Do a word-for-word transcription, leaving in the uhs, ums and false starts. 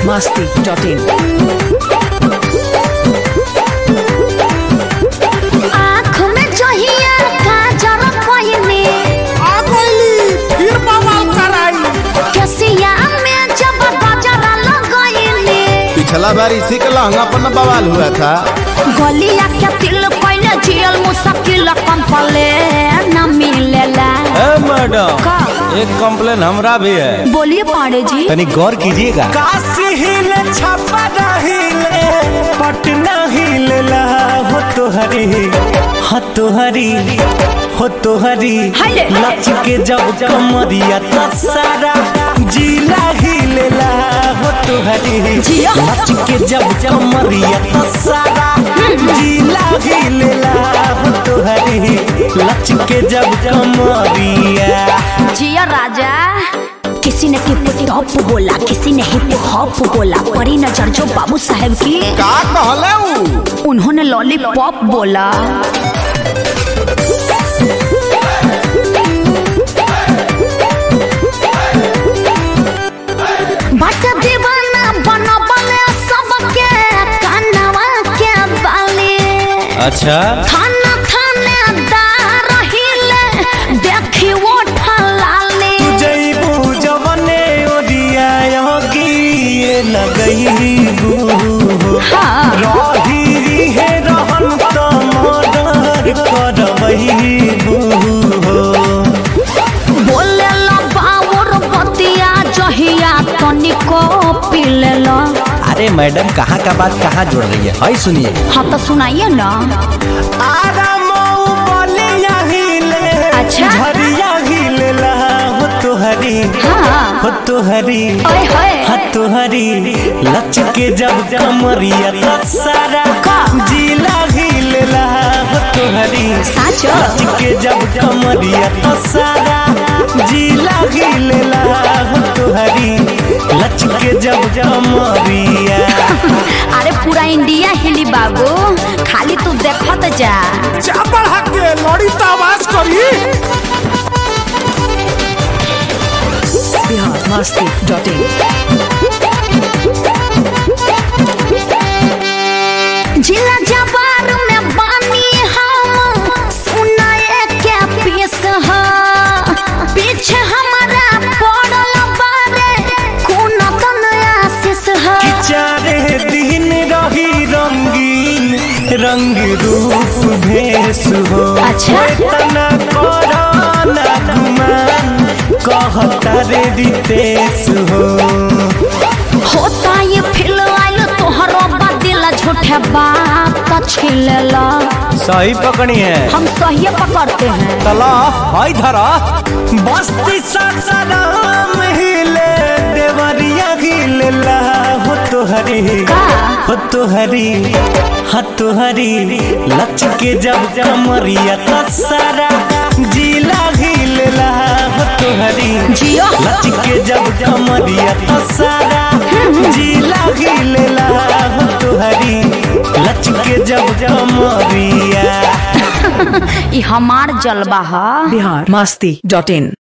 मस्ती dot इन। आँख में जहिया काजर पहिने आ गइली फिर बवाल कराई। केसिया में जब गजरा लगइले पिछला बार इसी के लहंगा पर न बवाल हुआ था। गलिया के तिल पहले जियल मुश्किल कंपले न मिलेला। ए मैडम का एक कंप्लेन हमरा भी है, बोलिए पांडे जी। तनी गौर कीजिएगा। काशी हिले छपरा हिले पटना हिले ला हो तोहरी हो तोहरी हो तोहरी हाय। लच के जब कमरिया तो सारा जिला हिले ला हो तोहरी जिया। लच के जब कमरिया तो सारा जिला हिले ला हो तोहरी लच के जब कमरिया। जिया राजा। किसी ने टिप टॉप बोला, किसी ने हिप हॉप बोला, परी नजर जो बाबू साहब की का कहले ऊ? उन्होंने लॉलीपॉप बोला। बट दीवाना बनबले सबके कानवा के बाली। अच्छा थाना थाने दार हिले देखी वो ठलाली। जईबू जवने ओडिया योगी ये लगईबू हाँ। रही है रहन तो मर्डर करबईबू बोले ला बावर बतिया जहिया तनिको पीले ला। अरे मैडम कहाँ का बात कहाँ जोड़ रही है, हाय सुनिए। हाँ तो सुनाइए ना। आरामऊ बलिया हिले अच्छा। झरिया हिले ला हो तोहरी हाँ। हो तोहरी ओए होए। हो तोहरी लच के जब कमरिया तो सारा जिला हिले ला हो तोहरी साचो। लच के जब कमरिया तो सारा जिला हिले ला हो तोहरी लच के जब कमरिया। अरे पूरा इंडिया हिली बाबू, खाली तू देखत जा। जा बढ़ा के लड़ी तो आवाज करी। Bihar Masti dot in. जिला जबार में बानी हम सुनाए के पीस ह। पीछे हमारा पड़ल बारे कौन तन आशीष ह। चारे दिन रही रंगीन रंग रूप भेष हो। अच्छा। तना कोरोना गुमान कहता रे रितेश हो। होता ये फिल आइल तोहरो बदिल झूठे बात छिलेला। सही पकड़ी है, हम सही पकड़ते हैं। तला हाय धरा। बस्ती सासाराम हिले देवरिया हिले ला हो तोहरी का? हो तोहरी हो तोहरी लच के जब कमरिया तो सारा जिला हिले ला हो तोहरी जियो। लच के जब कमरिया तो सारा जिला हिले ला हो तोहरी लच के जब कमरिया। ई हमार जलवा है। बिहार मस्ती डॉट इन।